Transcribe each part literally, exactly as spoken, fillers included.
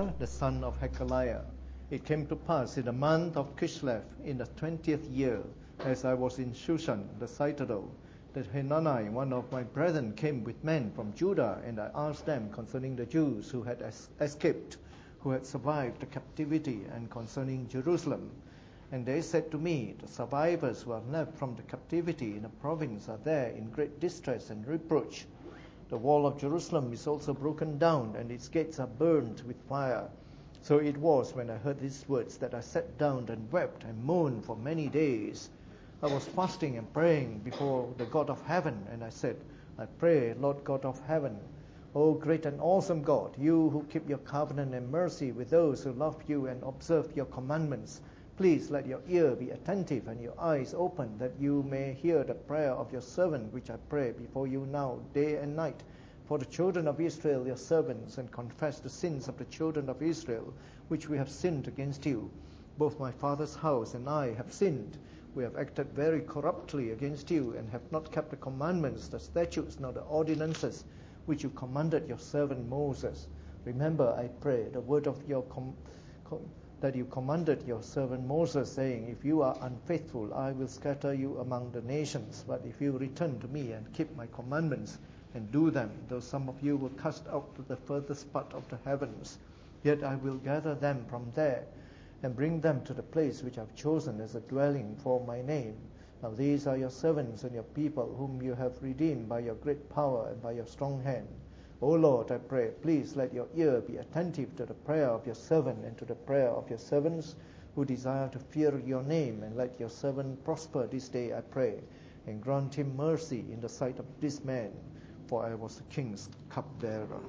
Nehemiah, the son of Hekeliah. It came to pass in the month of Kislev, in the twentieth year, as I was in Shushan, the citadel, that Hanani, one of my brethren, came with men from Judah, and I asked them concerning the Jews who had es- escaped, who had survived the captivity, and concerning Jerusalem. And they said to me, the survivors who are left from the captivity in the province are there in great distress and reproach. The wall of Jerusalem is also broken down, and its gates are burned with fire. So it was when I heard these words that I sat down and wept and moaned for many days. I was fasting and praying before the God of heaven, and I said, I pray, Lord God of heaven, O great and awesome God, you who keep your covenant and mercy with those who love you and observe your commandments, please let your ear be attentive and your eyes open, that you may hear the prayer of your servant, which I pray before you now, day and night, for the children of Israel, your servants, and confess the sins of the children of Israel, which we have sinned against you. Both my father's house and I have sinned. We have acted very corruptly against you, and have not kept the commandments, the statutes, nor the ordinances, which you commanded your servant Moses. Remember, I pray, the word of your com- com- that you commanded your servant Moses, saying, if you are unfaithful, I will scatter you among the nations. But if you return to me and keep my commandments and do them, though some of you will cast out to the furthest part of the heavens, yet I will gather them from there and bring them to the place which I have chosen as a dwelling for my name. Now these are your servants and your people, whom you have redeemed by your great power and by your strong hand. O Lord, I pray, please let your ear be attentive to the prayer of your servant and to the prayer of your servants who desire to fear your name, and let your servant prosper this day, I pray, and grant him mercy in the sight of this man, for I was the king's cupbearer.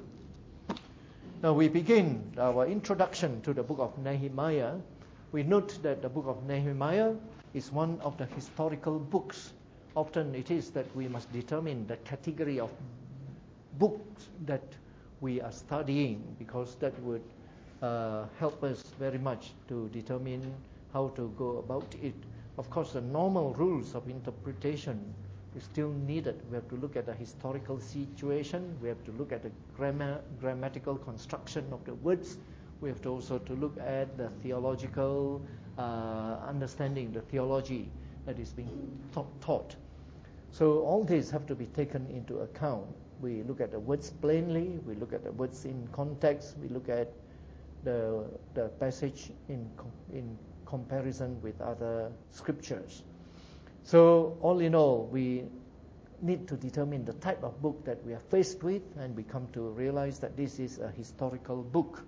Now we begin our introduction to the book of Nehemiah. We note that the book of Nehemiah is one of the historical books. Often it is that we must determine the category of books that we are studying, because that would uh, help us very much to determine how to go about it. Of course, the normal rules of interpretation is still needed. We have to look at the historical situation. We have to look at the grammar, grammatical construction of the words. We have to also to look at the theological uh, understanding, the theology that is being taught. So all these have to be taken into account. We look at the words plainly, we look at the words in context, we look at the the passage in in comparison with other scriptures. So all in all, we need to determine the type of book that we are faced with, and we come to realize that this is a historical book.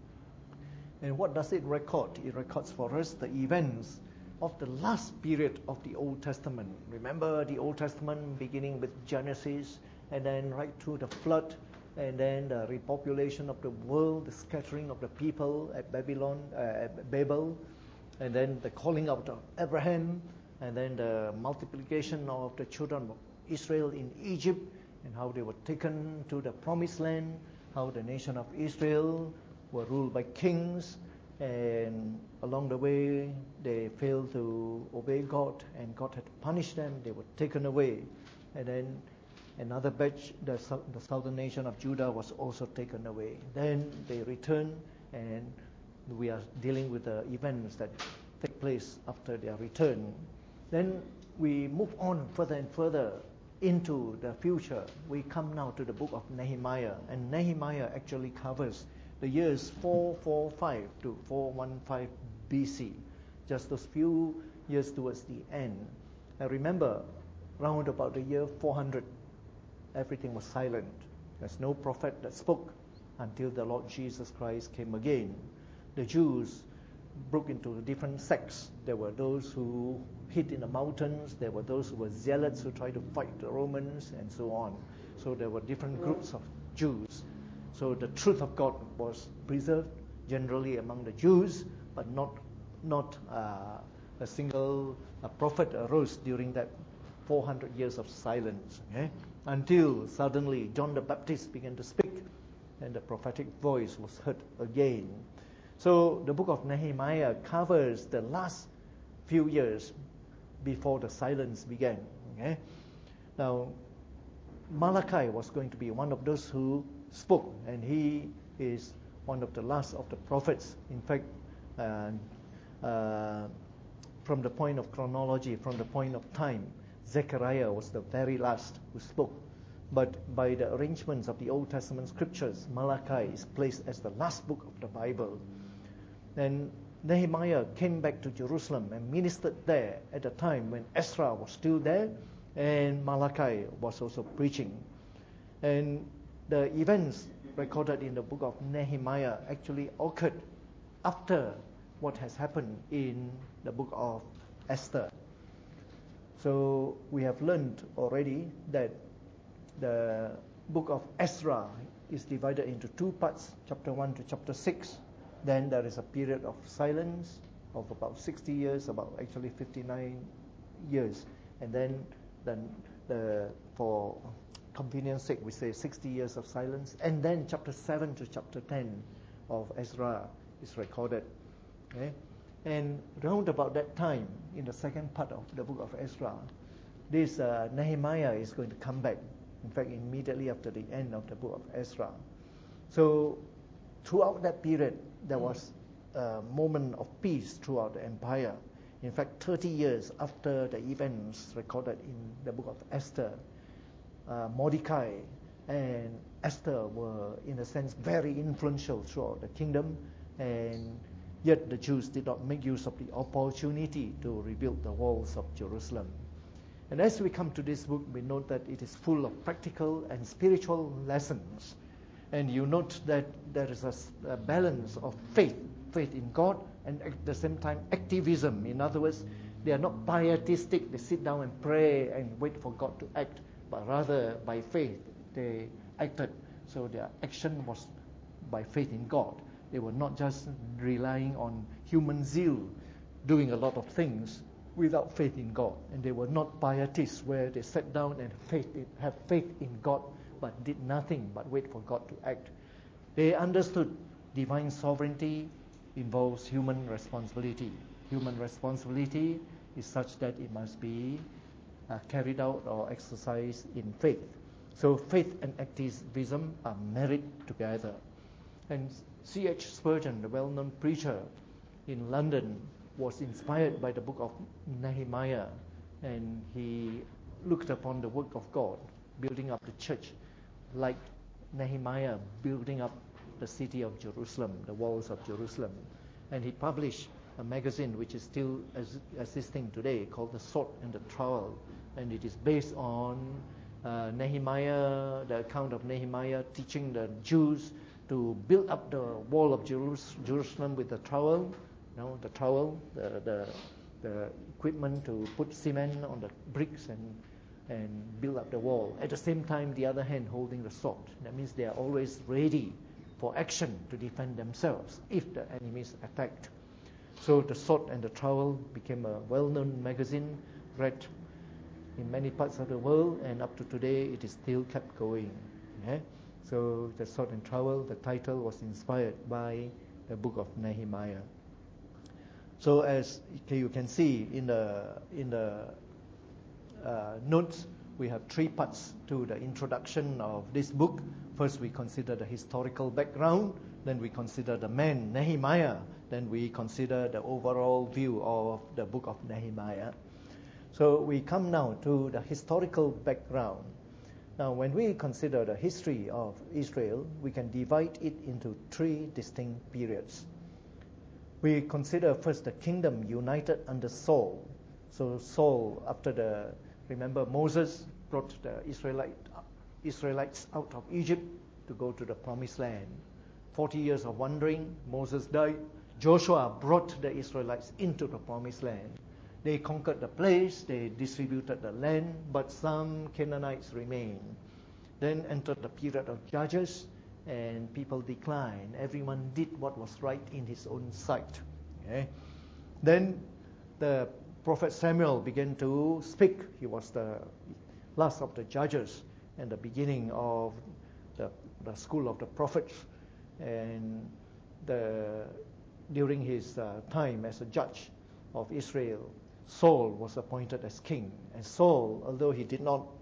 And what does it record? It records for us the events of the last period of the Old Testament. Remember the Old Testament beginning with Genesis, and then right through the flood, and then the repopulation of the world, the scattering of the people at Babylon, uh, at Babel, and then the calling out of Abraham, and then the multiplication of the children of Israel in Egypt, and how they were taken to the promised land, how the nation of Israel were ruled by kings, and along the way they failed to obey God, and God had to punish them. They were taken away, and then another batch, the, the southern nation of Judah, was also taken away. Then they returned, and we are dealing with the events that take place after their return. Then we move on further and further into the future. We come now to the book of Nehemiah, and Nehemiah actually covers the years four forty-five to four fifteen B C, just those few years towards the end. I remember, round about the year four hundred, everything was silent. There's no prophet that spoke until the Lord Jesus Christ came again. The Jews broke into different sects. There were those who hid in the mountains. There were those who were zealots who tried to fight the Romans, and so on. So there were different groups of Jews. So the truth of God was preserved generally among the Jews, but not not uh, a single a prophet arose during that four hundred years of silence. Okay? Until suddenly John the Baptist began to speak, and the prophetic voice was heard again. So the book of Nehemiah covers the last few years before the silence began. Okay? Now, Malachi was going to be one of those who spoke, and he is one of the last of the prophets. In fact, uh, uh, from the point of chronology, from the point of time, Zechariah was the very last who spoke. But by the arrangements of the Old Testament scriptures, Malachi is placed as the last book of the Bible. And Nehemiah came back to Jerusalem and ministered there at the time when Ezra was still there and Malachi was also preaching. And the events recorded in the book of Nehemiah actually occurred after what has happened in the book of Esther. So we have learned already that the book of Ezra is divided into two parts, chapter one to chapter six. Then there is a period of silence of about sixty years, about actually fifty-nine years. And then, then the, for convenience sake, we say sixty years of silence. And then chapter seven to chapter ten of Ezra is recorded. Okay? And round about that time, in the second part of the book of Ezra, this uh, Nehemiah is going to come back. In fact, immediately after the end of the book of Ezra. So throughout that period, there was a moment of peace throughout the empire. In fact, thirty years after the events recorded in the book of Esther, uh, Mordecai and Esther were, in a sense, very influential throughout the kingdom, and yet the Jews did not make use of the opportunity to rebuild the walls of Jerusalem. And as we come to this book, we note that it is full of practical and spiritual lessons. And you note that there is a, a balance of faith, faith in God, and at the same time activism. In other words, they are not pietistic, they sit down and pray and wait for God to act, but rather by faith they acted. So their action was by faith in God. They were not just relying on human zeal, doing a lot of things without faith in God. And they were not pietists where they sat down and faith in, have faith in God but did nothing but wait for God to act. They understood divine sovereignty involves human responsibility. Human responsibility is such that it must be uh, carried out or exercised in faith. So faith and activism are married together. And C H Spurgeon, the well-known preacher in London, was inspired by the book of Nehemiah, and he looked upon the work of God building up the church like Nehemiah building up the city of Jerusalem, the walls of Jerusalem. And he published a magazine which is still existing today called The Sword and the Trowel, and it is based on uh, Nehemiah, the account of Nehemiah teaching the Jews to build up the wall of Jerus- Jerusalem with the trowel. You know, the trowel, the, the the equipment to put cement on the bricks and and build up the wall. At the same time, the other hand holding the sword. That means they are always ready for action to defend themselves if the enemy is attacked. So the Sword and the Trowel became a well-known magazine read in many parts of the world, and up to today it is still kept going. Yeah? So the Sword and Trowel, the title was inspired by the book of Nehemiah. So as you can see in the in the uh, notes, we have three parts to the introduction of this book. First, we consider the historical background. Then we consider the man Nehemiah. Then we consider the overall view of the book of Nehemiah. So we come now to the historical background. Now, when we consider the history of Israel, we can divide it into three distinct periods. We consider first the kingdom united under Saul. So Saul, after the, remember Moses brought the Israelite, Israelites out of Egypt to go to the promised land. Forty years of wandering, Moses died. Joshua brought the Israelites into the promised land. They conquered the place, they distributed the land, but some Canaanites remained. Then entered the period of Judges, and people declined. Everyone did what was right in his own sight. Okay? Then the prophet Samuel began to speak. He was the last of the judges and the beginning of the, the school of the prophets. And the, during his uh, time as a judge of Israel, Saul was appointed as king. And Saul, although he did not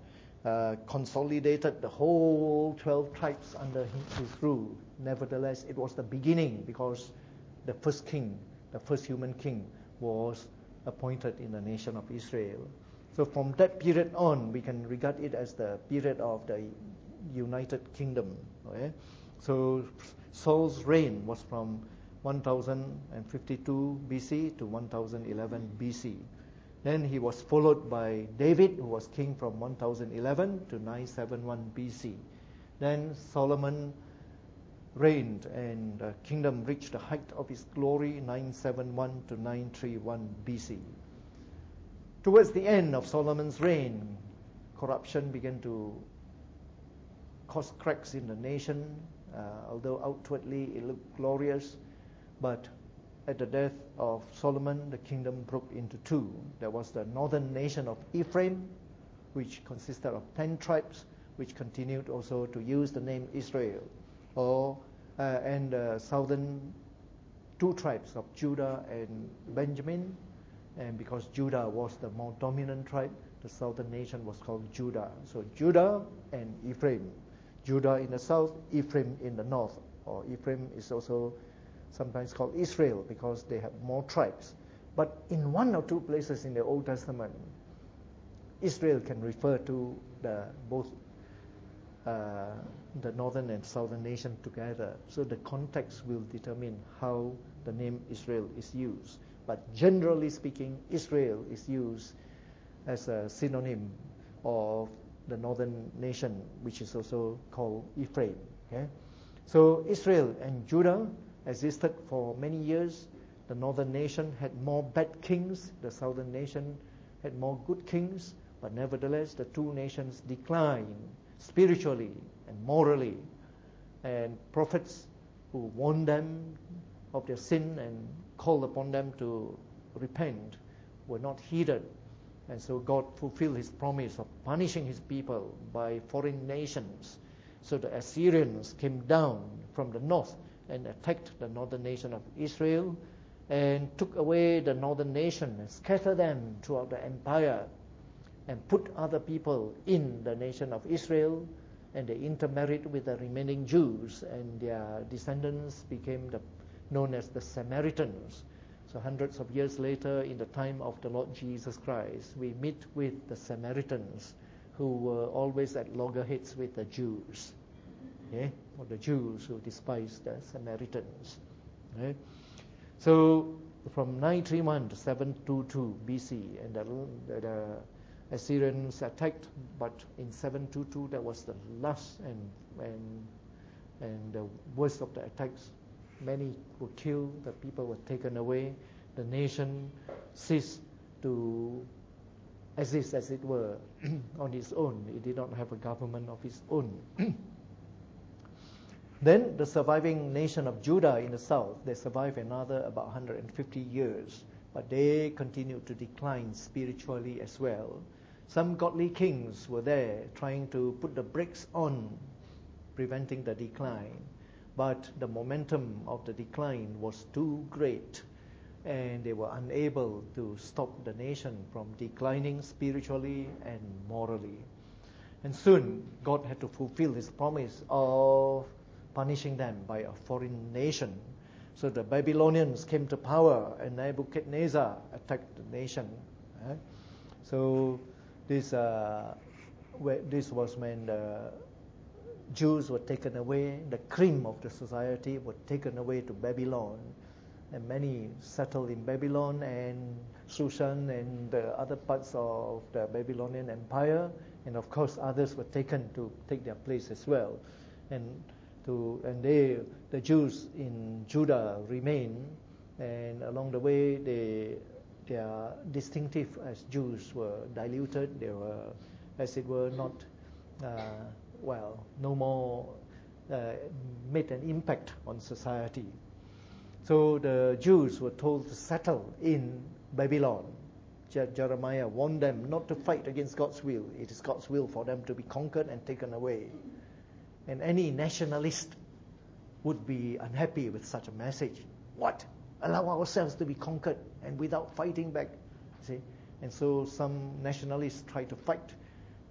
uh, consolidated the whole twelve tribes under his rule. Nevertheless, it was the beginning, because the first king, the first human king, was appointed in the nation of Israel. So from that period on, we can regard it as the period of the United Kingdom. Okay? So Saul's reign was from one thousand fifty-two B C to one thousand eleven B C. Then he was followed by David, who was king from one thousand eleven to nine seventy-one B C. Then Solomon reigned, and the kingdom reached the height of its glory, nine seventy-one to nine thirty-one B C. Towards the end of Solomon's reign, corruption began to cause cracks in the nation, uh, although outwardly it looked glorious. But at the death of Solomon, the kingdom broke into two. There was the northern nation of Ephraim, which consisted of ten tribes, which continued also to use the name Israel, or uh, and the southern two tribes of Judah and Benjamin. And because Judah was the more dominant tribe, the southern nation was called Judah. So Judah and Ephraim. Judah in the south, Ephraim in the north. Or Ephraim is also sometimes called Israel because they have more tribes. But in one or two places in the Old Testament, Israel can refer to the both uh, the northern and southern nation together. So the context will determine how the name Israel is used. But generally speaking, Israel is used as a synonym of the northern nation, which is also called Ephraim. Okay? So Israel and Judah existed for many years. The northern nation had more bad kings. The southern nation had more good kings. But nevertheless, the two nations declined spiritually and morally. And prophets who warned them of their sin and called upon them to repent were not heeded. And so God fulfilled his promise of punishing his people by foreign nations. So the Assyrians came down from the north and attacked the northern nation of Israel and took away the northern nation and scattered them throughout the empire and put other people in the nation of Israel, and they intermarried with the remaining Jews, and their descendants became the, known as the Samaritans. So hundreds of years later, in the time of the Lord Jesus Christ, we meet with the Samaritans, who were always at loggerheads with the Jews, okay? Or the Jews who despised the Samaritans. Okay? So from nine thirty-one to seven twenty-two B C, and the, the, the Assyrians attacked, but in seven twenty-two that was the last and and and the worst of the attacks. Many were killed, the people were taken away, the nation ceased to exist, as it were, on its own. It did not have a government of its own. Then the surviving nation of Judah in the south, they survived another about one hundred fifty years, but they continued to decline spiritually as well. Some godly kings were there trying to put the brakes on, preventing the decline. But the momentum of the decline was too great, and they were unable to stop the nation from declining spiritually and morally. And soon, God had to fulfill his promise of punishing them by a foreign nation. So the Babylonians came to power, and Nebuchadnezzar attacked the nation. Right? So this, uh, this was when the Jews were taken away, the cream of the society were taken away to Babylon, and many settled in Babylon and Shushan and the other parts of the Babylonian Empire, and of course others were taken to take their place as well. And to and they, the Jews in Judah remained, and along the way they, their distinctive as Jews were diluted. They were, as it were, not uh, well, no more uh, made an impact on society. So the Jews were told to settle in Babylon. Je- Jeremiah warned them not to fight against God's will. It is God's will for them to be conquered and taken away. And any nationalist would be unhappy with such a message. What? Allow ourselves to be conquered and without fighting back. See? And so some nationalists try to fight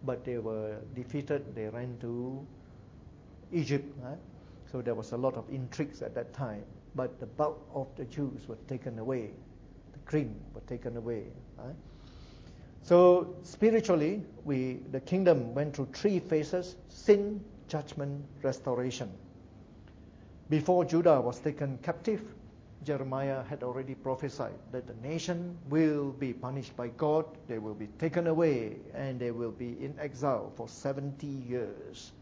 but they were defeated. They ran to Egypt. Right? So there was a lot of intrigues at that time. But the bulk of the Jews were taken away. The cream were taken away. Right? So spiritually, we the kingdom went through three phases: sin, judgment, restoration. Before Judah was taken captive, Jeremiah had already prophesied that the nation will be punished by God, they will be taken away, and they will be in exile for seventy years.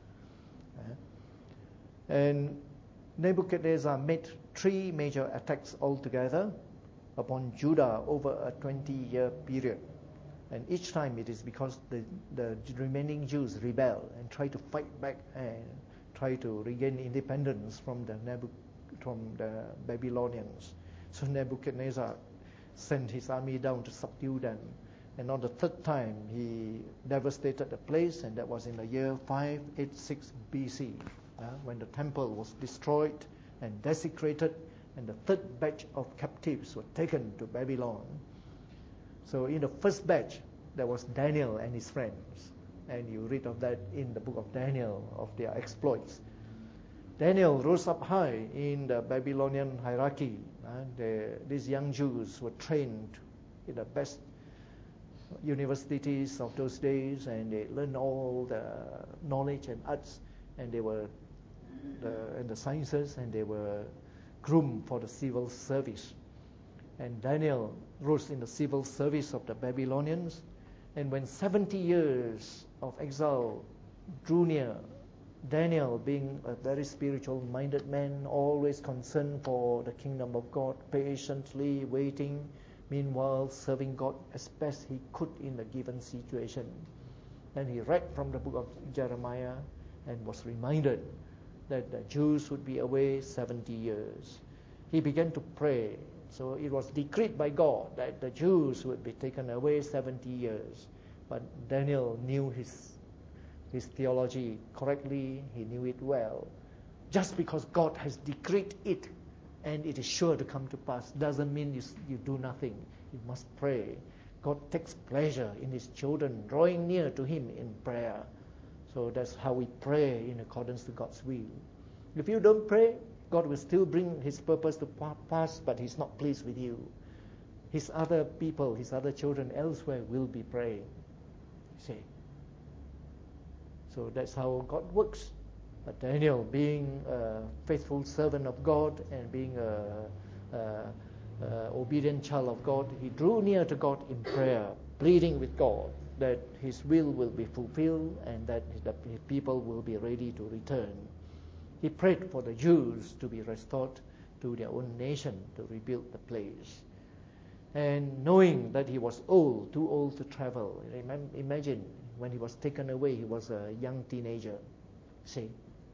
And Nebuchadnezzar made three major attacks altogether upon Judah over a twenty-year period. And each time it is because the, the remaining Jews rebel and try to fight back and try to regain independence from the Nebu- from the Babylonians. So Nebuchadnezzar sent his army down to subdue them. And on the third time, he devastated the place, and that was in the year five eighty-six B C, uh, when the temple was destroyed and desecrated, and the third batch of captives were taken to Babylon. So in the first batch, there was Daniel and his friends. And you read of that in the book of Daniel, of their exploits. Daniel rose up high in the Babylonian hierarchy. Uh, the, these young Jews were trained in the best universities of those days, and they learned all the knowledge and arts, and they were the, and the sciences, and they were groomed for the civil service. And Daniel rose in the civil service of the Babylonians. And when seventy years of exile drew near, Daniel, being a very spiritual-minded man, always concerned for the kingdom of God, patiently waiting, meanwhile serving God as best he could in the given situation. And he read from the book of Jeremiah and was reminded that the Jews would be away seventy years. He began to pray. So it was decreed by God that the Jews would be taken away seventy years. But Daniel knew his his theology correctly. He knew it well. Just because God has decreed it and it is sure to come to pass doesn't mean you, you do nothing. You must pray. God takes pleasure in his children drawing near to him in prayer. So that's how we pray in accordance to God's will. If you don't pray, God will still bring his purpose to pass, but he's not pleased with you. His other people, his other children elsewhere will be praying. See? So that's how God works. But Daniel, being a faithful servant of God and being a, a, a obedient child of God, he drew near to God in prayer, pleading with God that his will will be fulfilled and that the people will be ready to return. He prayed for the Jews to be restored to their own nation, to rebuild the place. And knowing that he was old, too old to travel, imagine when he was taken away, he was a young teenager, see,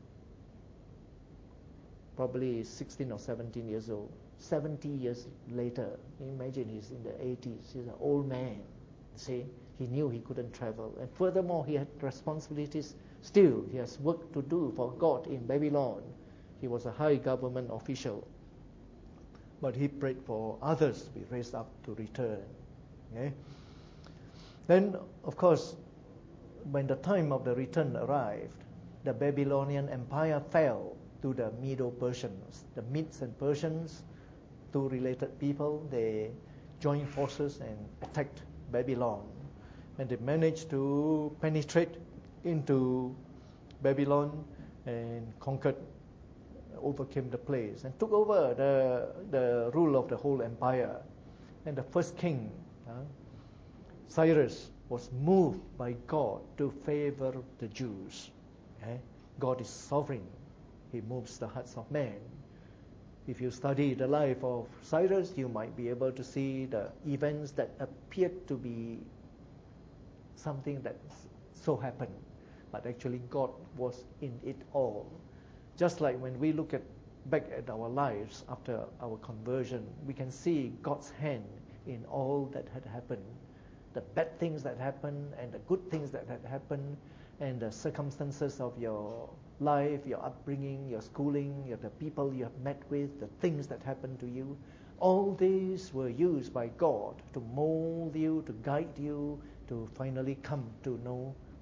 probably sixteen or seventeen years old. seventy years later, imagine he's in the eighties, he's an old man, see, he knew he couldn't travel. And furthermore, he had responsibilities. Still, he has work to do for God in Babylon. He was a high government official. But he prayed for others to be raised up to return. Okay? Then, of course, when the time of the return arrived, the Babylonian Empire fell to the Medo-Persians. The Medes and Persians, two related people, they joined forces and attacked Babylon. And they managed to penetrate into Babylon and conquered, overcame the place, and took over the, the rule of the whole empire. And the first king, uh, Cyrus, was moved by God to favor the Jews. Okay? God is sovereign. He moves the hearts of men. If you study the life of Cyrus, you might be able to see the events that appeared to be something that so happened. But actually God was in it all. Just like when we look at back at our lives after our conversion, we can see God's hand in all that had happened. The bad things that happened and the good things that had happened, and the circumstances of your life, your upbringing, your schooling, your, the people you have met with, the things that happened to you. All these were used by God to mold you, to guide you, to finally come to know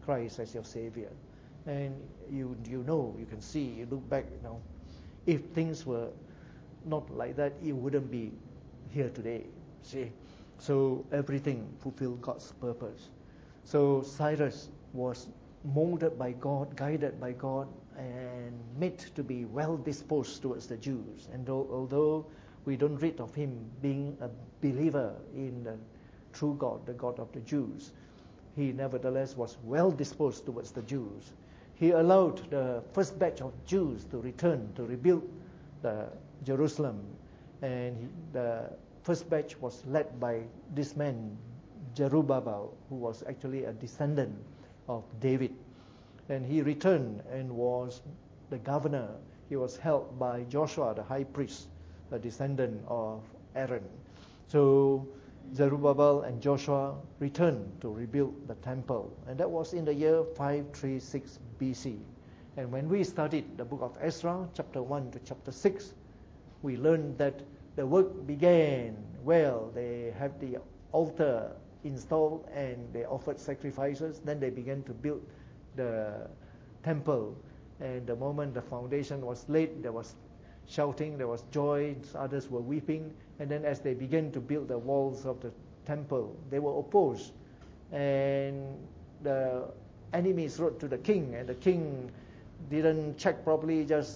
Christ as your Savior. And you you know, you can see, you look back, you know, if things were not like that, you wouldn't be here today. See, so everything fulfilled God's purpose. So Cyrus was molded by God, guided by God, and made to be well disposed towards the Jews. And though, although we don't read of him being a believer in the true God, the God of the Jews, he nevertheless was well disposed towards the Jews. He allowed the first batch of Jews to return to rebuild the Jerusalem, and he, the first batch was led by this man Zerubbabel, who was actually a descendant of David. And he returned and was the governor. He was helped by Joshua, the high priest, a descendant of Aaron. So Zerubbabel and Joshua returned to rebuild the temple, and that was in the year five thirty-six B C. And when we studied the book of Ezra, chapter one to chapter six, we learned that the work began well. They have the altar installed and they offered sacrifices. Then they began to build the temple. And the moment the foundation was laid, there was shouting, there was joy, others were weeping. And then as they began to build the walls of the temple, they were opposed. And the enemies wrote to the king, and the king didn't check properly, just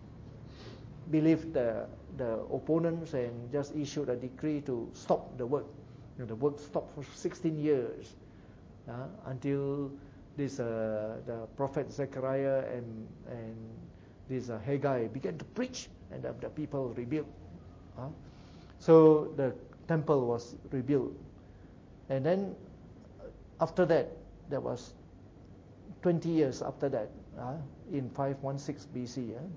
believed the, the opponents and just issued a decree to stop the work. You know, the work stopped for sixteen years uh, until this uh, the prophet Zechariah and and this uh, Haggai began to preach, and the, the people rebuilt. Uh. So the temple was rebuilt, and then after that, there was twenty years after that, uh, in five sixteen B C, uh,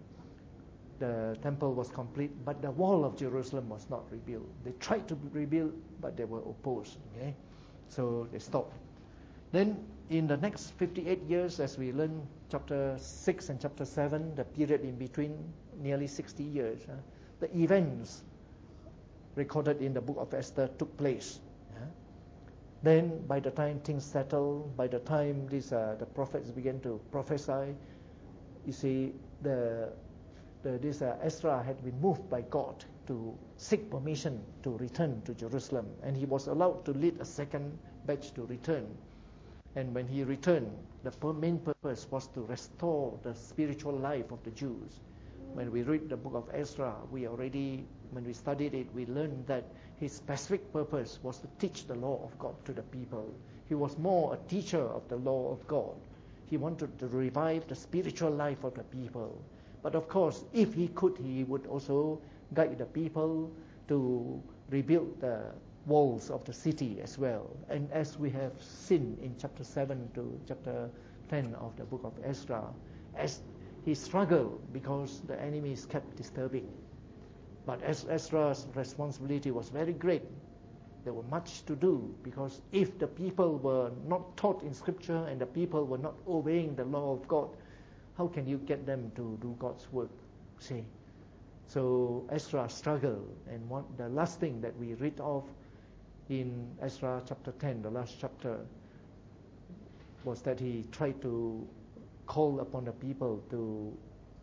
the temple was complete, but the wall of Jerusalem was not rebuilt. They tried to rebuild, but they were opposed. Okay, so they stopped. Then in the next fifty-eight years, as we learn chapter six and chapter seven, the period in between, nearly sixty years, uh, the events recorded in the book of Esther took place. Uh. Then by the time things settled, by the time these, uh, the prophets began to prophesy, you see, the, the, this uh, Ezra had been moved by God to seek permission to return to Jerusalem. And he was allowed to lead a second batch to return. And when he returned, the main purpose was to restore the spiritual life of the Jews. When we read the book of Ezra, we already, when we studied it, we learned that his specific purpose was to teach the law of God to the people. He was more a teacher of the law of God. He wanted to revive the spiritual life of the people. But of course, if he could, he would also guide the people to rebuild the walls of the city as well. And as we have seen in chapter seven to chapter ten of the book of Ezra, as he struggled because the enemies kept disturbing. But as Ezra's responsibility was very great, there was much to do, because if the people were not taught in Scripture and the people were not obeying the law of God, how can you get them to do God's work? See, so Ezra struggled, and what the last thing that we read of in Ezra chapter ten, the last chapter, was that he tried to call upon the people to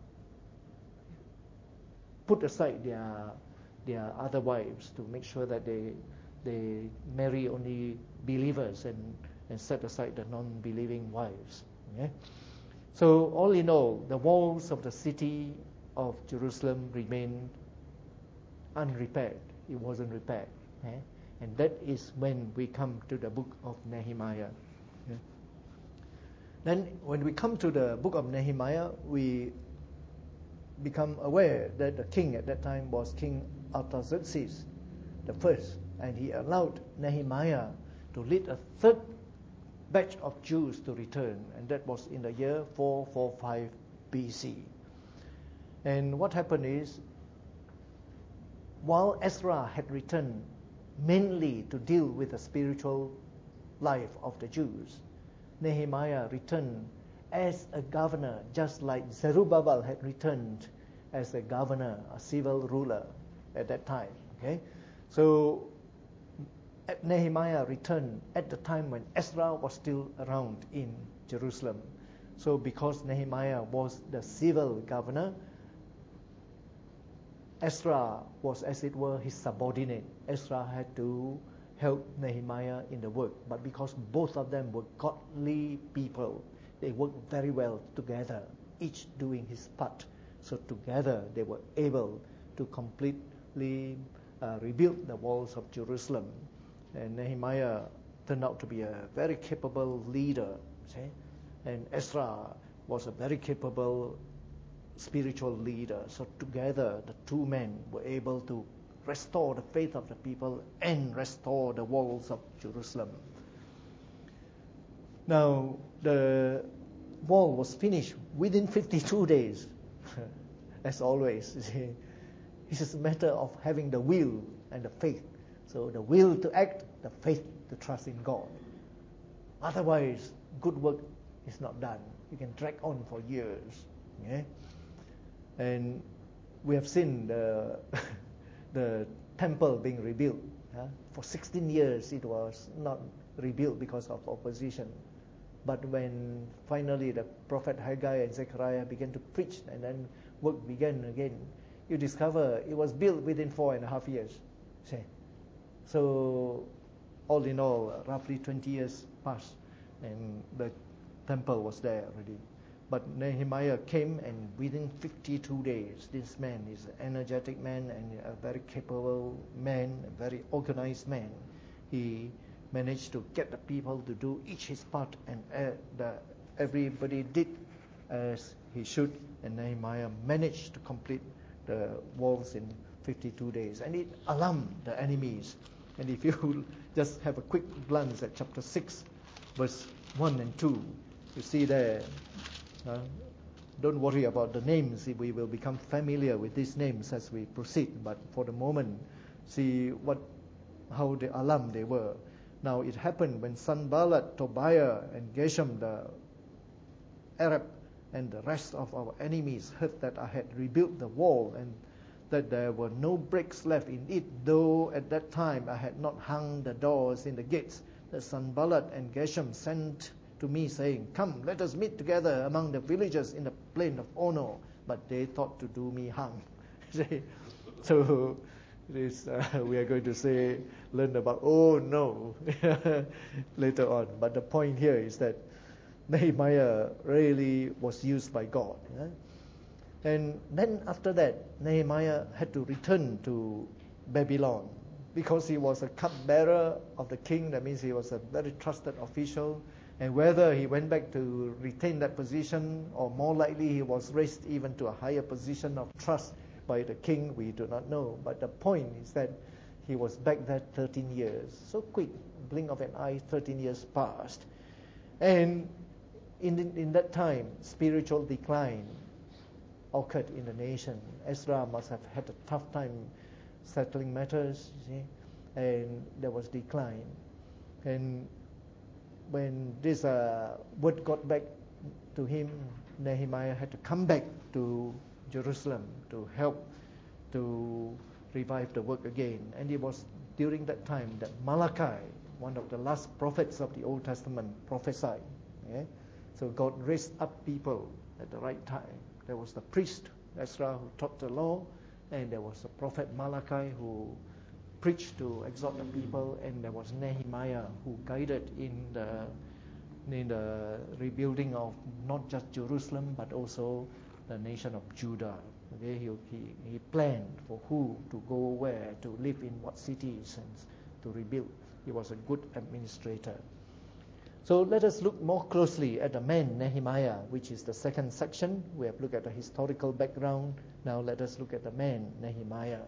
put aside their their other wives, to make sure that they they marry only believers and, and set aside the non-believing wives. Okay? So all in all, the walls of the city of Jerusalem remained unrepaired. It wasn't repaired. Okay? And that is when we come to the book of Nehemiah. Okay? Then when we come to the book of Nehemiah, we become aware that the king at that time was King Artaxerxes the first, and he allowed Nehemiah to lead a third batch of Jews to return, and that was in the year four forty-five B C. And what happened is, while Ezra had returned mainly to deal with the spiritual life of the Jews, Nehemiah returned as a governor, just like Zerubbabel had returned as a governor, a civil ruler at that time. Okay, so Nehemiah returned at the time when Ezra was still around in Jerusalem. So because Nehemiah was the civil governor, Ezra was, as it were, his subordinate. Ezra had to help Nehemiah in the work. But because both of them were godly people, they worked very well together, each doing his part. So together they were able to completely uh, rebuild the walls of Jerusalem. And Nehemiah turned out to be a very capable leader. See? And Ezra was a very capable spiritual leader. So together the two men were able to restore the faith of the people and restore the walls of Jerusalem. Now the wall was finished within fifty-two days. As always, you see, it's just a matter of having the will and the faith. So the will to act, the faith to trust in God. Otherwise, good work is not done. You can drag on for years. Okay? And we have seen the the temple being rebuilt. Huh? For sixteen years it was not rebuilt because of opposition. But when finally the prophet Haggai and Zechariah began to preach and then work began again, you discover it was built within four and a half years. See? So all in all, roughly twenty years passed and the temple was there already. But Nehemiah came, and within fifty-two days, this man is an energetic man and a very capable man, a very organized man. He managed to get the people to do each his part, and uh, the, everybody did as he should, and Nehemiah managed to complete the walls in fifty-two days. And it alarmed the enemies. And if you just have a quick glance at chapter six, verse one and two, you see there, Uh, don't worry about the names. We will become familiar with these names as we proceed. But for the moment, see what how the alarm they were. Now it happened when Sanballat, Tobiah, and Geshem, the Arab, and the rest of our enemies heard that I had rebuilt the wall and that there were no bricks left in it, though at that time I had not hung the doors in the gates. That Sanballat and Geshem sent to me, saying, "Come, let us meet together among the villages in the plain of Ono." But they thought to do me harm. So this, uh, we are going to say, learn about, oh no, later on. But the point here is that Nehemiah really was used by God. Yeah? And then after that, Nehemiah had to return to Babylon because he was a cupbearer of the king. That means he was a very trusted official. And whether he went back to retain that position, or more likely he was raised even to a higher position of trust by the king, we do not know. But the point is that he was back there thirteen years. So quick, blink of an eye, thirteen years passed. And in, in that time, spiritual decline occurred in the nation. Ezra must have had a tough time settling matters, you see, and there was decline. And when this uh, word got back to him, Nehemiah had to come back to Jerusalem to help to revive the work again. And it was during that time that Malachi, one of the last prophets of the Old Testament, prophesied. Yeah? So God raised up people at the right time. There was the priest Ezra who taught the law, and there was the prophet Malachi who preached to exhort the people, and there was Nehemiah who guided in the in the rebuilding of not just Jerusalem but also the nation of Judah. Okay, he, he he planned for who to go where, to live in what cities, and to rebuild. He was a good administrator. So let us look more closely at the man Nehemiah, which is the second section. We have looked at the historical background. Now let us look at the man Nehemiah.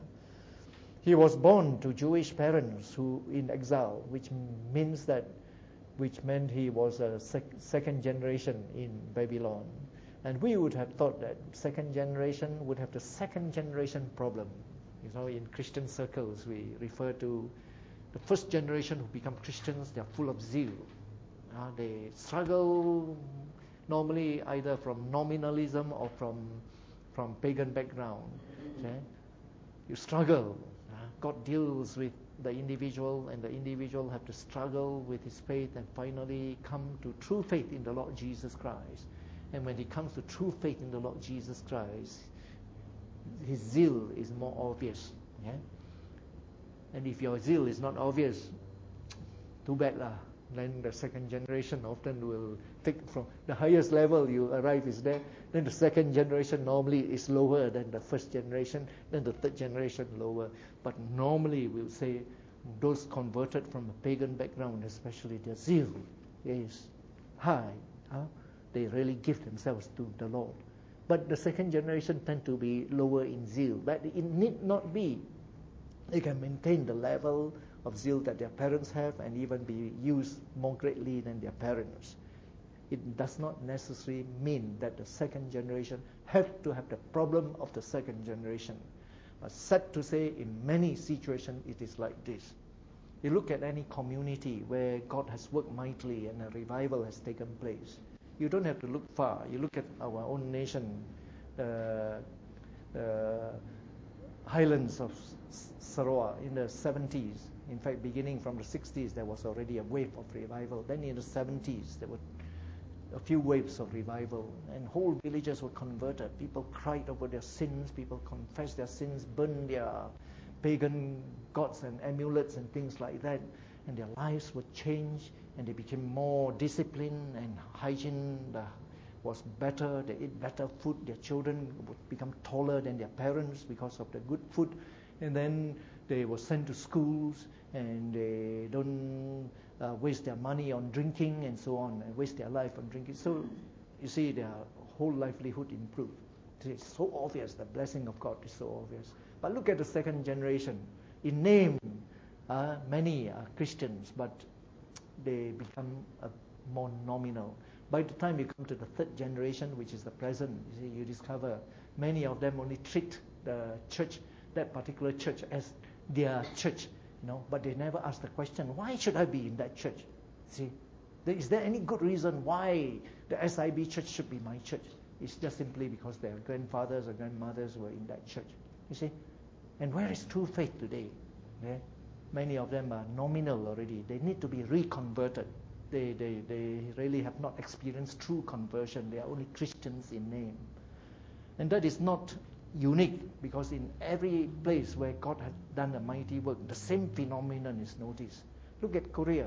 He was born to Jewish parents who in exile, which means that, which meant he was a sec- second generation in Babylon. And we would have thought that second generation would have the second generation problem. You know, in Christian circles, we refer to the first generation who become Christians. They are full of zeal. Uh, they struggle normally either from nominalism or from from pagan background. Okay? You struggle. Uh, God deals with the individual, and the individual have to struggle with his faith and finally come to true faith in the Lord Jesus Christ. And when he comes to true faith in the Lord Jesus Christ, his zeal is more obvious. Yeah? And if your zeal is not obvious, too bad lah. Then the second generation often will take from the highest level you arrive is there. Then the second generation normally is lower than the first generation. Then the third generation lower. But normally we'll say those converted from a pagan background, especially their zeal is high. Huh? They really give themselves to the Lord. But the second generation tend to be lower in zeal. But it need not be. They can maintain the level of zeal that their parents have and even be used more greatly than their parents. It does not necessarily mean that the second generation have to have the problem of the second generation. But sad to say, in many situations it is like this. You look at any community where God has worked mightily and a revival has taken place. You don't have to look far. You look at our own nation, the uh, uh, highlands of Sarawak in the seventies. In fact, beginning from the sixties, there was already a wave of revival. Then in the seventies, there were a few waves of revival, and whole villages were converted. People cried over their sins. People confessed their sins, burned their pagan gods and amulets and things like that. And their lives were changed, and they became more disciplined, and hygiene was better. They ate better food. Their children would become taller than their parents because of the good food. And then they were sent to schools, and they don't uh, waste their money on drinking and so on, and waste their life on drinking. So you see, their whole livelihood improved. It's so obvious. The blessing of God is so obvious. But look at the second generation. In name, uh, many are Christians, but they become uh, more nominal. By the time you come to the third generation, which is the present, you see, you discover many of them only treat the church, that particular church, as their church, you know, but they never ask the question, why should I be in that church? See, is there any good reason why the S I B church should be my church? It's just simply because their grandfathers or grandmothers were in that church. You see, and where is true faith today? Yeah? Many of them are nominal already. They need to be reconverted. They, they, they really have not experienced true conversion. They are only Christians in name. And that is not unique, because in every place where God has done a mighty work, the same phenomenon is noticed. Look at Korea.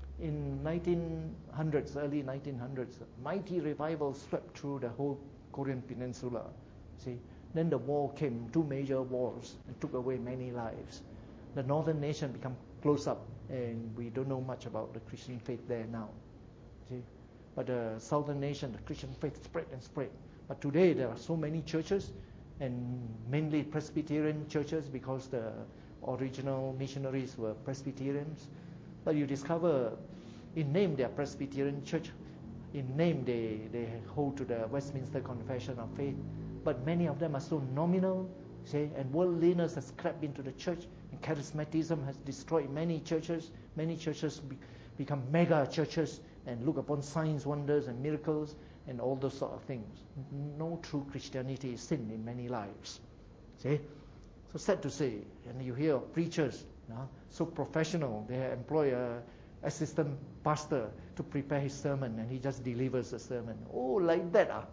In nineteen hundreds, early nineteen hundreds, mighty revival swept through the whole Korean peninsula. See, then the war came, two major wars, and took away many lives. The northern nation became close up, and we don't know much about the Christian faith there now. See, but the southern nation, the Christian faith spread and spread. But today there are so many churches, and mainly Presbyterian churches, because the original missionaries were Presbyterians. But you discover, in name they are Presbyterian church, in name they, they hold to the Westminster Confession of Faith, but many of them are so nominal, see, and worldliness has crept into the church, and charismatism has destroyed many churches. Many churches be, become mega churches and look upon signs, wonders, and miracles, and all those sort of things. No true Christianity is seen in many lives. See? So sad to say, and you hear of preachers, you know, so professional, they employ a assistant pastor to prepare his sermon, and he just delivers the sermon. Oh, like that, ah?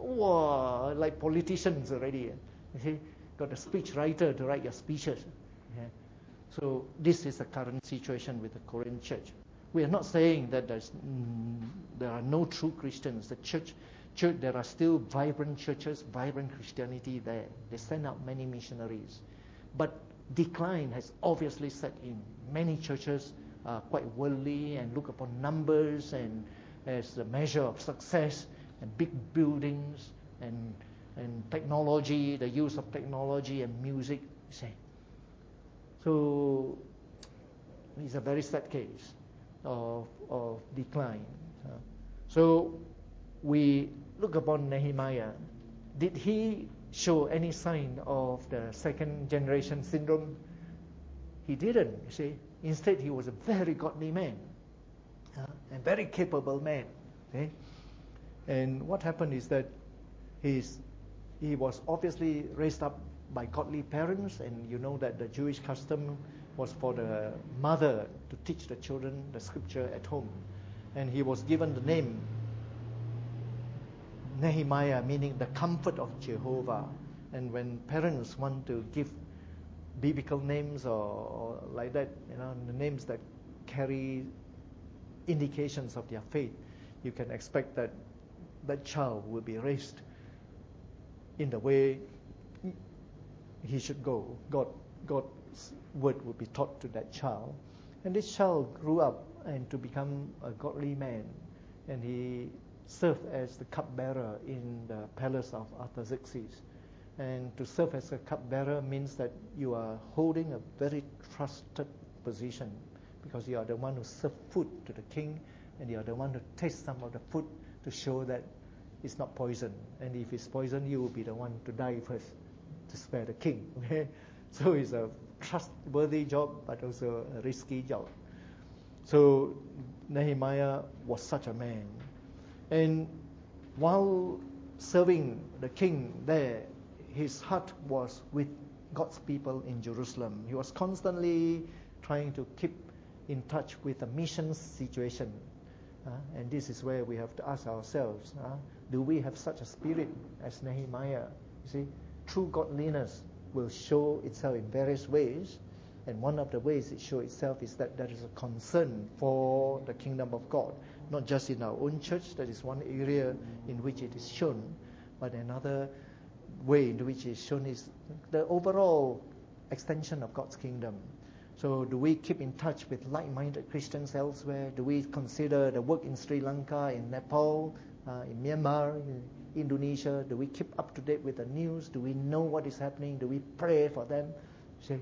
Wow, like politicians already. You see, got a speech writer to write your speeches. Yeah. So this is the current situation with the Korean church. We are not saying that there's, mm, there are no true Christians. The church, church, there are still vibrant churches, vibrant Christianity there. They send out many missionaries. But decline has obviously set in. Many churches are quite worldly and look upon numbers and as a measure of success, and big buildings and and technology, the use of technology and music. You see. So it's a very sad case of of decline. Uh, so we look upon Nehemiah. Did he show any sign of the second generation syndrome? He didn't, you see. Instead, he was a very godly man, uh, and very capable man. Okay? And what happened is that he's, he was obviously raised up by godly parents, and you know that the Jewish custom was for the mother to teach the children the scripture at home. And he was given the name Nehemiah, meaning the comfort of Jehovah. And when parents want to give biblical names or, or like that, you know, the names that carry indications of their faith, you can expect that that child will be raised in the way he should go. God, God's word will be taught to that child. And this child grew up and to become a godly man. And he served as the cupbearer in the palace of Artaxerxes. And to serve as a cupbearer means that you are holding a very trusted position, because you are the one who serves food to the king, and you are the one who tastes some of the food to show that it's not poison. And if it's poison, you will be the one to die first to spare the king. Okay? So it's a trustworthy job, but also a risky job. So Nehemiah was such a man. And while serving the king there, his heart was with God's people in Jerusalem. He was constantly trying to keep in touch with the mission situation. Uh, and this is where we have to ask ourselves, uh, do we have such a spirit as Nehemiah? You see, true godliness will show itself in various ways. And one of the ways it shows itself is that there is a concern for the kingdom of God. Not just in our own church, that is one area in which it is shown, but another way in which it is shown is the overall extension of God's kingdom. So do we keep in touch with like-minded Christians elsewhere? Do we consider the work in Sri Lanka, in Nepal, uh, in Myanmar, in Indonesia? Do we keep up to date with the news? Do we know what is happening? Do we pray for them? See?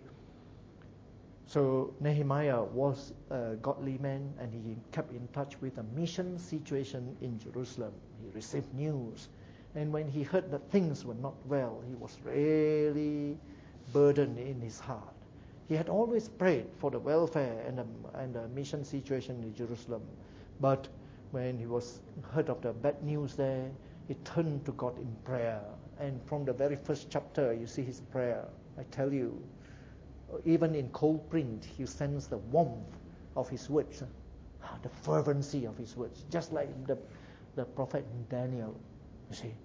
So Nehemiah was a godly man, and he kept in touch with the mission situation in Jerusalem. He received news. And when he heard that things were not well, he was really burdened in his heart. He had always prayed for the welfare and the, and the mission situation in Jerusalem. But when he was heard of the bad news there, he turned to God in prayer. And from the very first chapter, you see his prayer. I tell you, even in cold print, you sense the warmth of his words, the fervency of his words, just like the, the prophet Daniel, you see.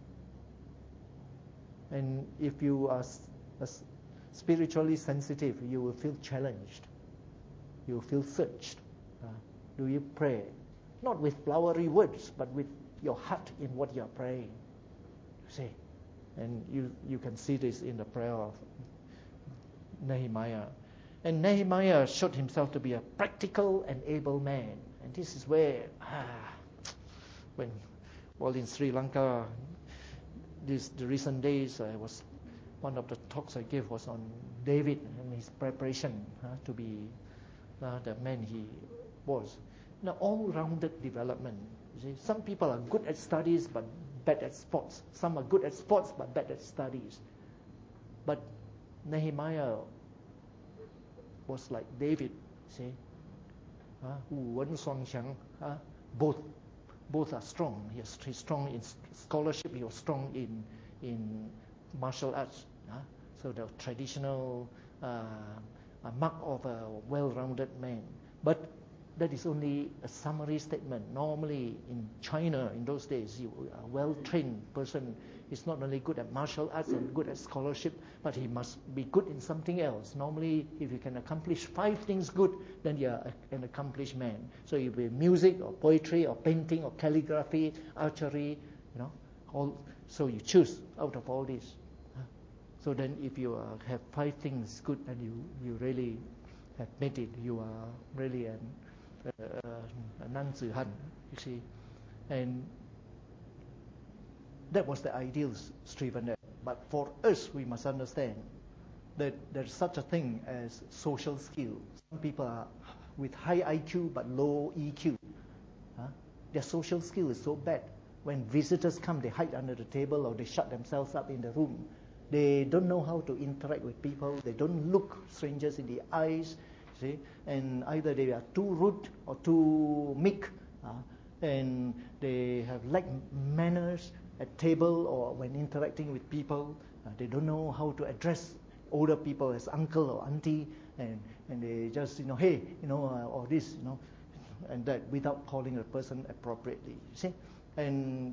And if you are spiritually sensitive, you will feel challenged. You will feel searched. Uh, do you pray? Not with flowery words, but with your heart in what you are praying. You see? And you, you can see this in the prayer of Nehemiah. And Nehemiah showed himself to be a practical and able man. And this is where, ah, when, well, in Sri Lanka, this, the recent days, I was one of the talks I gave was on David and his preparation uh, to be uh, the man he was. Now, all-rounded development. You see, some people are good at studies but bad at sports. Some are good at sports but bad at studies. But Nehemiah was like David, see, uh, who wen suang qiang, uh, both both are strong. He is, he's strong in scholarship. He was strong in in martial arts. Uh, so the traditional uh, a mark of a well-rounded man. But that is only a summary statement. Normally in China in those days, you, a well-trained person is not only good at martial arts and good at scholarship, but he must be good in something else. Normally, if you can accomplish five things good, then you are an accomplished man. So you be music or poetry or painting or calligraphy, archery, you know. All, so you choose out of all these. So then if you uh, have five things good and you, you really have made it, you are really an uh, a Nan Zi Han, you see. And that was the ideal striven there. But for us, we must understand that there's such a thing as social skill. Some people are with high I Q but low E Q. Huh? Their social skill is so bad. When visitors come, they hide under the table or they shut themselves up in the room. They don't know how to interact with people. They don't look strangers in the eyes. See? And either they are too rude or too meek. Uh, and they have lack manners at table or when interacting with people. Uh, they don't know how to address older people as uncle or auntie, and, and they just, you know, hey, you know, uh, or this, you know, and that without calling a person appropriately. You see? And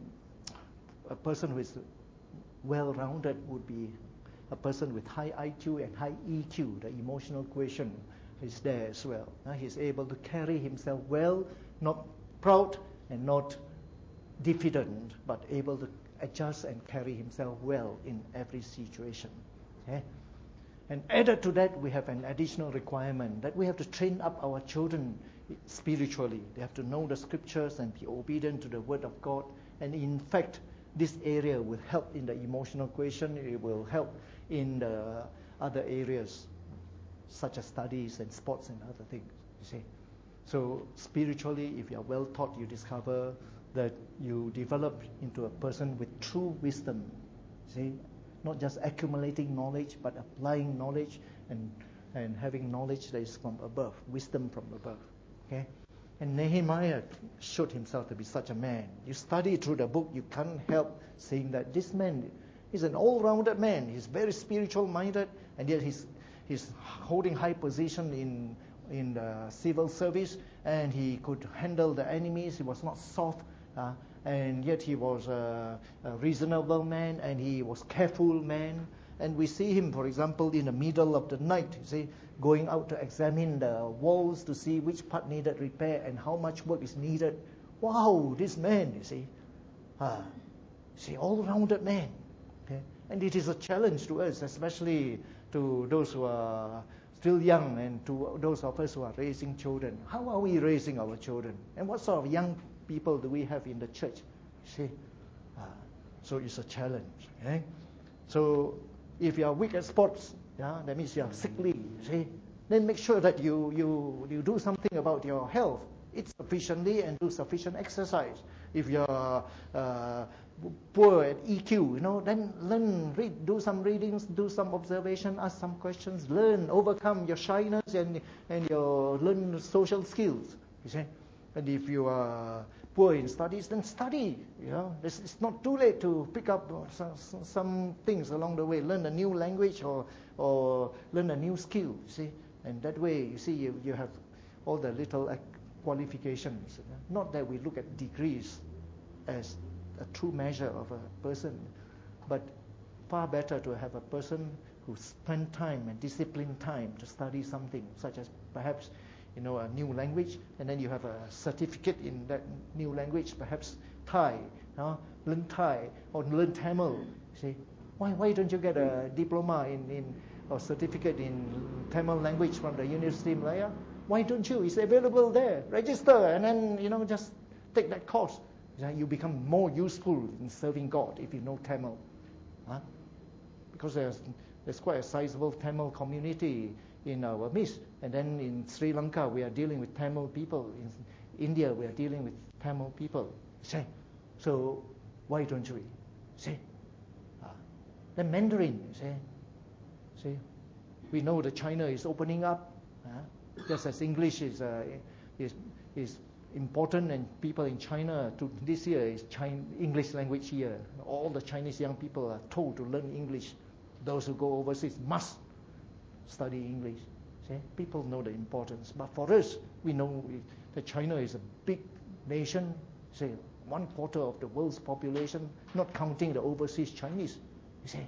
a person who is well-rounded would be a person with high I Q and high E Q. The emotional quotient is there as well. Uh, he's able to carry himself well, not proud and not diffident, but able to adjust and carry himself well in every situation. Okay? And added to that, we have an additional requirement that we have to train up our children spiritually. They have to know the scriptures and be obedient to the word of God. And in fact, this area will help in the emotional quotient. It will help in the other areas, such as studies and sports and other things, you see. So spiritually, if you are well taught, you discover that you develop into a person with true wisdom, see, not just accumulating knowledge, but applying knowledge and, and having knowledge that is from above, wisdom from above, okay? And Nehemiah showed himself to be such a man. You study through the book, you can't help seeing that this man is an all-rounded man. He's very spiritual-minded, and yet he's he's holding high position in in the civil service, and he could handle the enemies. He was not soft, uh, and yet he was a, a reasonable man, and he was careful man. And we see him, for example, in the middle of the night, you see, going out to examine the walls to see which part needed repair and how much work is needed. Wow, this man, you see, uh, see, all-rounded man. Okay? And it is a challenge to us, especially to those who are still young and to those of us who are raising children. How are we raising our children? And what sort of young people do we have in the church? See, uh, so it's a challenge. Okay? So if you are weak at sports, yeah, that means you are sickly, you see, then make sure that you, you, you do something about your health. Eat sufficiently and do sufficient exercise. If you are uh, poor at E Q, you know, then learn, read, do some readings, do some observation, ask some questions, learn, overcome your shyness and, and your learn social skills, you see. And if you are poor in studies, then study. You know, it's, it's not too late to pick up some, some things along the way. Learn a new language or or learn a new skill. You see, and that way, you see, you, you have all the little qualifications. Not that we look at degrees as a true measure of a person, but far better to have a person who spend time and discipline time to study something, such as perhaps, you know, a new language, and then you have a certificate in that new language, perhaps Thai, uh, learn Thai or learn Tamil. See, why why don't you get a diploma in, in or certificate in Tamil language from the University of Malaya? Why don't you? It's available there. Register and then, you know, just take that course. You become more useful in serving God if you know Tamil, huh? Because there's there's quite a sizable Tamil community in our midst. And then in Sri Lanka, we are dealing with Tamil people. In India, we are dealing with Tamil people. See? So why don't we? See? Uh, then Mandarin, see? See? We know that China is opening up. Uh, just as English is, uh, is, is important, and people in China to this year is China, English language year. All the Chinese young people are told to learn English. Those who go overseas must study English. See? People know the importance. But for us, we know we, that China is a big nation, say one quarter of the world's population, not counting the overseas Chinese. You see?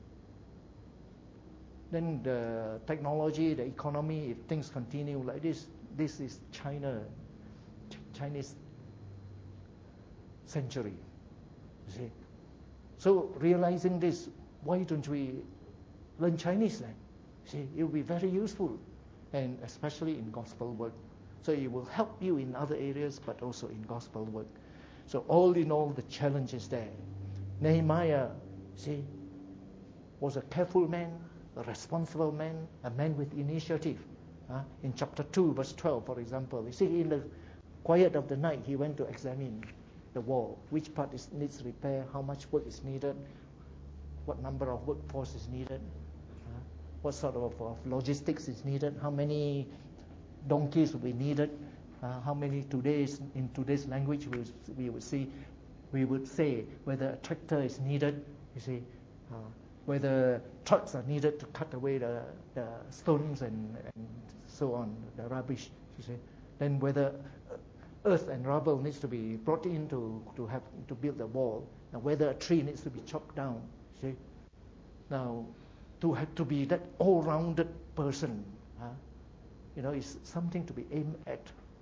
Then the technology, the economy, if things continue like this, this is China, Ch- Chinese century. You see? So realizing this, why don't we learn Chinese then? See, it will be very useful, and especially in gospel work. So it will help you in other areas, but also in gospel work. So all in all, the challenge is there. Nehemiah, see, was a careful man, a responsible man, a man with initiative. Uh, in chapter two, verse twelve, for example, you see, in the quiet of the night, he went to examine the wall. Which part is, needs repair, how much work is needed, what number of workforce is needed, uh, what sort of, of logistics is needed, how many donkeys will be needed, uh, how many today's, in today's language we, we would see, we would say whether a tractor is needed, you see. Uh, whether trucks are needed to cut away the, the stones and, and so on, the rubbish, you see. Then whether earth and rubble needs to be brought in to, to have to build the wall. Now whether a tree needs to be chopped down, see. Now to have to be that all-rounded person, huh? You know, is something to be aimed at.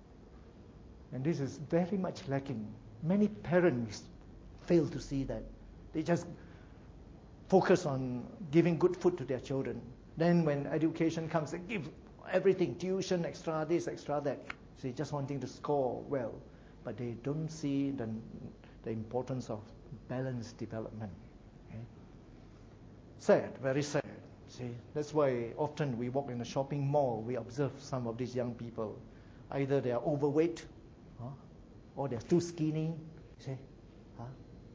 And this is very much lacking. Many parents fail to see that. They just focus on giving good food to their children. Then when education comes, they give everything, tuition, extra this, extra that. So they're just wanting to score well. But they don't see the, the importance of balanced development. Okay? Sad, very sad. See, that's why often we walk in a shopping mall, we observe some of these young people. Either they are overweight, huh? or they're too skinny. See, huh?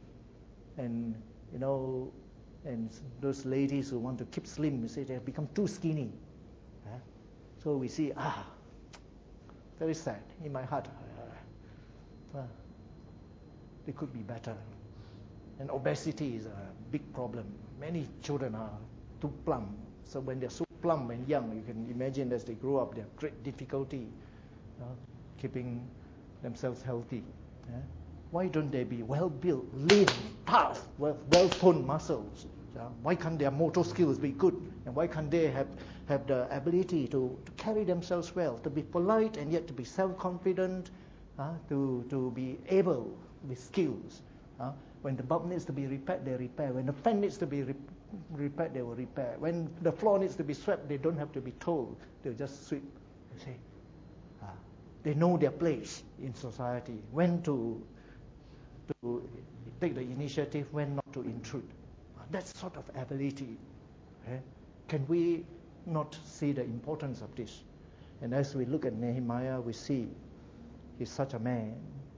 And you know, and those ladies who want to keep slim, you see, they have become too skinny. Huh? So we see, ah, very sad in my heart. Uh, they could be better. And obesity is a big problem. Many children are too plump. So when they're so plump and young, you can imagine as they grow up, they have great difficulty uh, keeping themselves healthy. Yeah? Why don't they be well-built, lean, tough, well, well-toned muscles? Yeah? Why can't their motor skills be good? And why can't they have, have the ability to, to carry themselves well, to be polite and yet to be self-confident, uh, to, to be able with skills? Uh, when the bulb needs to be repaired, they repair. When the fan needs to be re- repaired, they will repair. When the floor needs to be swept, they don't have to be told. They'll just sweep. You see, uh, they know their place in society. When to to take the initiative, when not to intrude. Uh, that sort of ability. Okay? Can we not see the importance of this? And as we look at Nehemiah, we see he's such a man.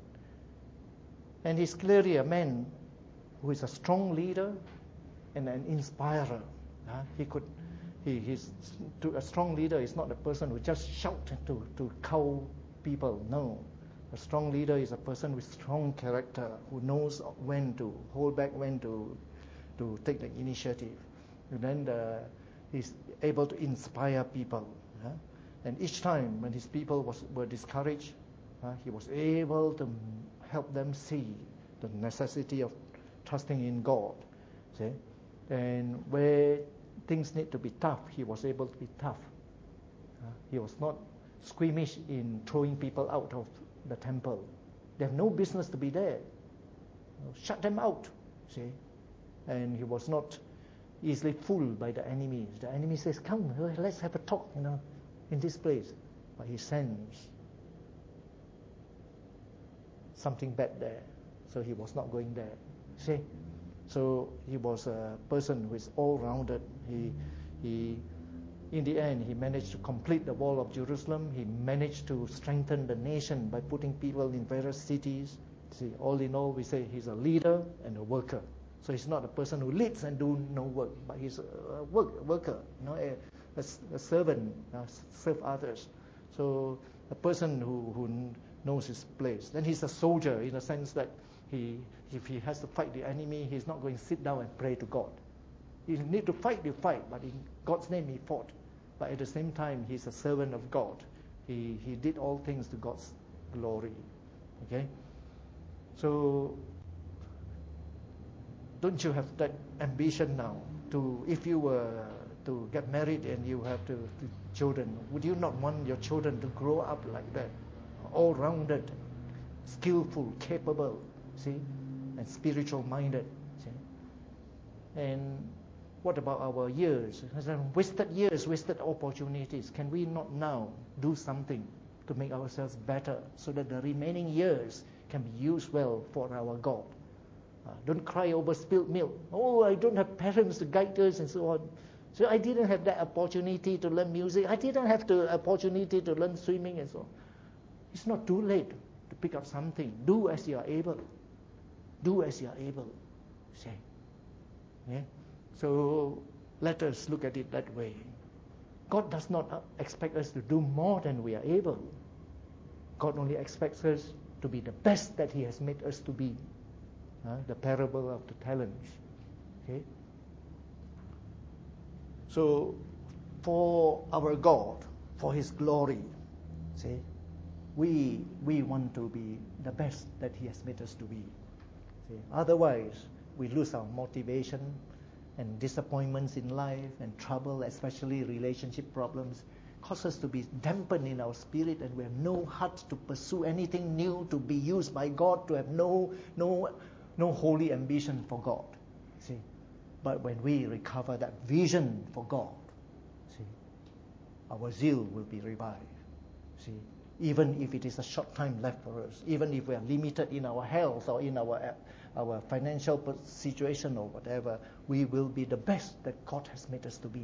And he's clearly a man who is a strong leader and an inspirer. Uh, he could, he, he's to a strong leader is not a person who just shouts to, to cow people. No, a strong leader is a person with strong character who knows when to hold back, when to to take the initiative. And then the, he's able to inspire people. Uh, and each time when his people was, were discouraged, uh, he was able to help them see the necessity of trusting in God. See? And where things need to be tough, he was able to be tough. Uh, he was not squeamish in throwing people out of the temple. They have no business to be there. You know, shut them out. See? And he was not easily fooled by the enemies. The enemy says, come, let's have a talk, you know, in this place. But he sensed something bad there. So he was not going there. See? So he was a person who is all-rounded. He, he, in the end, he managed to complete the wall of Jerusalem. He managed to strengthen the nation by putting people in various cities. See, all in all, we say he's a leader and a worker. So he's not a person who leads and do no work, but he's a work, worker, you know, a, a, a servant, uh, serve others. So a person who, who knows his place. Then he's a soldier in the sense that he, if he has to fight the enemy, he's not going to sit down and pray to God. You need to fight, you fight, but in God's name he fought. But at the same time, he's a servant of God. He he did all things to God's glory. Okay? So don't you have that ambition now to, if you were to get married and you have to, to children, would you not want your children to grow up like that? All-rounded, skillful, capable, see, and spiritual minded, see. And what about our years? Wasted years, wasted opportunities. Can we not now do something to make ourselves better so that the remaining years can be used well for our God? Uh, don't cry over spilled milk. Oh, I don't have parents to guide us and so on. So I didn't have that opportunity to learn music. I didn't have the opportunity to learn swimming and so on. It's not too late to pick up something. Do as you are able. Do as you are able. Say. Yeah? So let us look at it that way. God does not expect us to do more than we are able. God only expects us to be the best that He has made us to be. Uh, the parable of the talents. Okay? So for our God, for His glory, see, we we want to be the best that He has made us to be. See, otherwise, we lose our motivation, and disappointments in life and trouble, especially relationship problems, cause us to be dampened in our spirit, and we have no heart to pursue anything new, to be used by God, to have no no no holy ambition for God. See, but when we recover that vision for God, see, our zeal will be revived. See, even if it is a short time left for us, even if we are limited in our health or in our our financial situation or whatever, we will be the best that God has made us to be.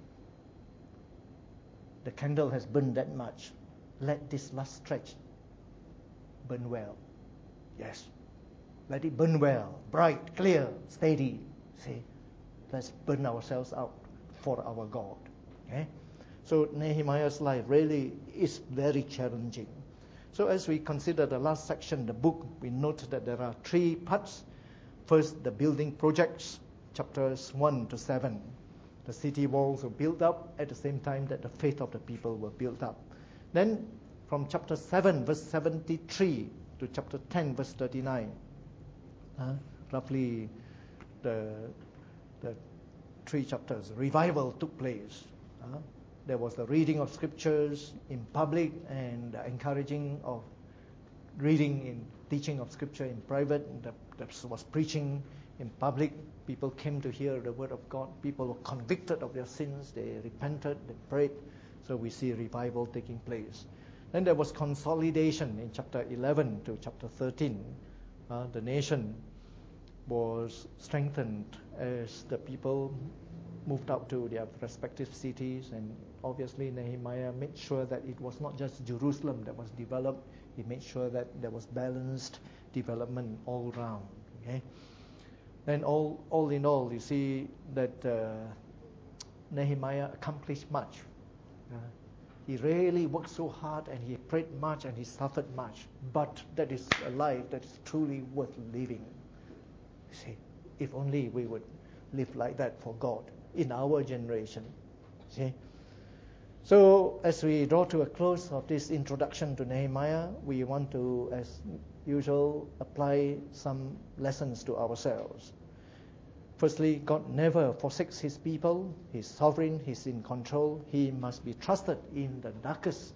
The candle has burned that much. Let this last stretch burn well. Yes. Let it burn well, bright, clear, steady. See, let's burn ourselves out for our God. Okay? So Nehemiah's life really is very challenging. So as we consider the last section, the book, we note that there are three parts. First, the building projects, chapters one to seven. The city walls were built up at the same time that the faith of the people were built up. Then from chapter seven, verse seventy-three to chapter ten, verse thirty-nine, uh, roughly the, the three chapters, revival took place. Uh, There was the reading of scriptures in public and the encouraging of reading and teaching of scripture in private. That, that was preaching in public. People came to hear the word of God. People were convicted of their sins. They repented, they prayed. So we see revival taking place. Then there was consolidation in chapter eleven to chapter thirteen. Uh, the nation was strengthened as the people moved out to their respective cities, and obviously Nehemiah made sure that it was not just Jerusalem that was developed. He made sure that there was balanced development all around. Okay, then all all in all, you see that uh, Nehemiah accomplished much. Uh, he really worked so hard, and he prayed much, and he suffered much. But that is a life that is truly worth living. See, if only we would live like that for God in our generation. See? So as we draw to a close of this introduction to Nehemiah, we want to, as usual, apply some lessons to ourselves. Firstly, God never forsakes His people. He's sovereign, He's in control. He must be trusted in the darkest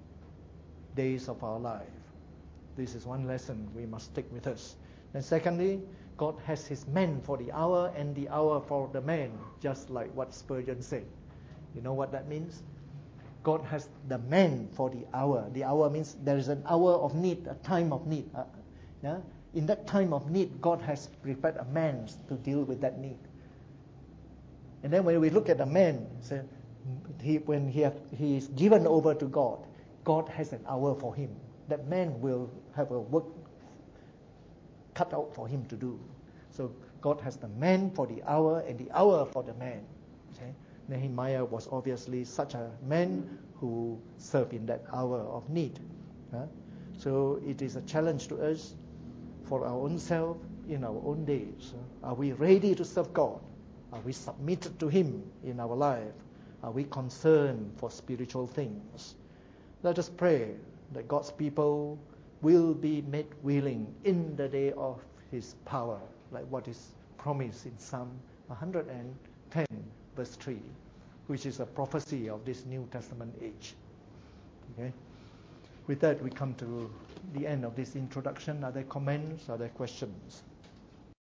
days of our life. This is one lesson we must take with us. And secondly, God has His man for the hour and the hour for the man, just like what Spurgeon said. You know what that means? God has the man for the hour. The hour means there is an hour of need, a time of need. Uh, yeah? In that time of need, God has prepared a man to deal with that need. And then when we look at the man, so he, when he, have, he is given over to God, God has an hour for him. That man will have a work cut out for him to do. So God has the man for the hour and the hour for the man. Okay? Nehemiah was obviously such a man who served in that hour of need. Huh? So it is a challenge to us for our own self in our own days. Are we ready to serve God? Are we submitted to Him in our life? Are we concerned for spiritual things? Let us pray that God's people will be made willing in the day of His power, like what is promised in Psalm one hundred ten, verse three, which is a prophecy of this New Testament age. Okay. With that, we come to the end of this introduction. Are there comments? Are there questions?